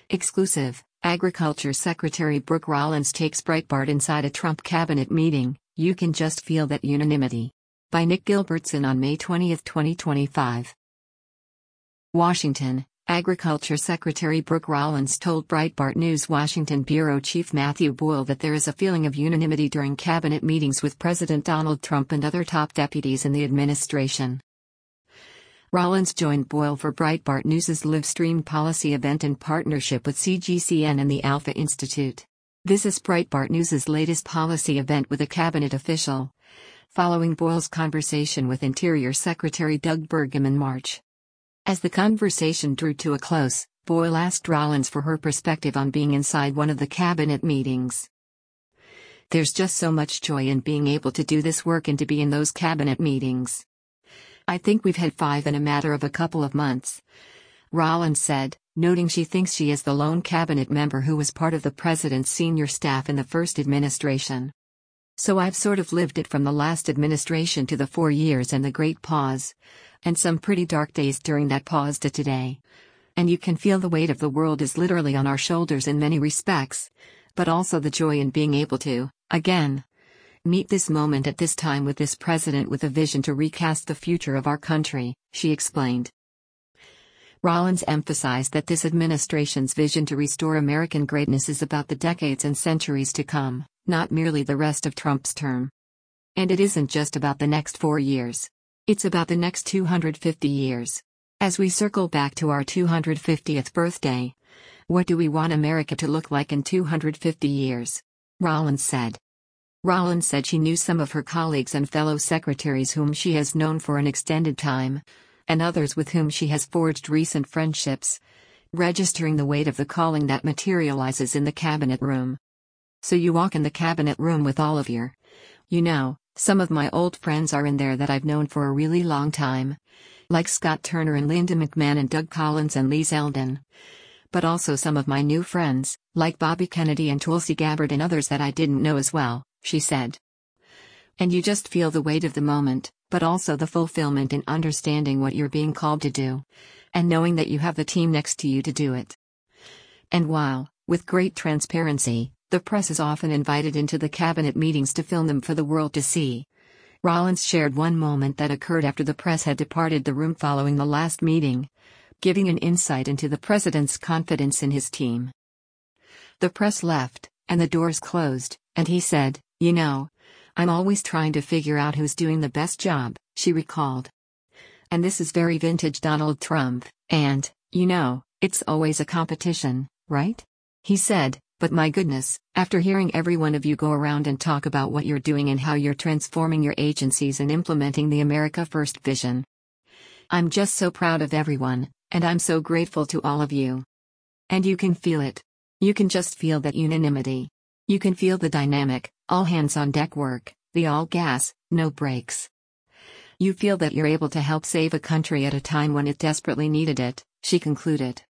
Exclusive, Agriculture Secretary Brooke Rollins takes Breitbart inside a Trump cabinet meeting, you can just feel that unanimity. By Nick Gilbertson on May 20, 2025. Washington, Agriculture Secretary Brooke Rollins told Breitbart News Washington Bureau Chief Matthew Boyle that there is a feeling of unanimity during cabinet meetings with President Donald Trump and other top deputies in the administration. Rollins joined Boyle for Breitbart News's live-streamed policy event in partnership with CGCN and the Alpha Institute. This is Breitbart News's latest policy event with a cabinet official, following Boyle's conversation with Interior Secretary Doug Burgum in March. As the conversation drew to a close, Boyle asked Rollins for her perspective on being inside one of the cabinet meetings. There's just so much joy in being able to do this work and to be in those cabinet meetings. I think we've had 5 in a matter of a couple of months, Rollins said, noting she thinks she is the lone cabinet member who was part of the president's senior staff in the first administration. So I've sort of lived it from the last administration to the 4 years and the great pause, and some pretty dark days during that pause to today. And you can feel the weight of the world is literally on our shoulders in many respects, but also the joy in being able to, again, meet this moment at this time with this president with a vision to recast the future of our country, she explained. Rollins emphasized that this administration's vision to restore American greatness is about the decades and centuries to come, not merely the rest of Trump's term. And it isn't just about the next 4 years. It's about the next 250 years. As we circle back to our 250th birthday, what do we want America to look like in 250 years? Rollins said. Rollins said she knew some of her colleagues and fellow secretaries whom she has known for an extended time, and others with whom she has forged recent friendships, registering the weight of the calling that materializes in the cabinet room. So you walk in the cabinet room with all of your, some of my old friends are in there that I've known for a really long time, like Scott Turner and Linda McMahon and Doug Collins and Lee Zeldin. But also some of my new friends, like Bobby Kennedy and Tulsi Gabbard and others that I didn't know as well, she said. And you just feel the weight of the moment, but also the fulfillment in understanding what you're being called to do, and knowing that you have the team next to you to do it. And while, with great transparency, the press is often invited into the cabinet meetings to film them for the world to see, Rollins shared one moment that occurred after the press had departed the room following the last meeting, giving an insight into the president's confidence in his team. The press left, and the doors closed, and he said, I'm always trying to figure out who's doing the best job, she recalled. And this is very vintage Donald Trump, and, it's always a competition, right? He said, but my goodness, after hearing every one of you go around and talk about what you're doing and how you're transforming your agencies and implementing the America First vision. I'm just so proud of everyone, and I'm so grateful to all of you. And you can feel it. You can just feel that unanimity. You can feel the dynamic, all hands on deck work, the all gas, no brakes. You feel that you're able to help save a country at a time when it desperately needed it, she concluded.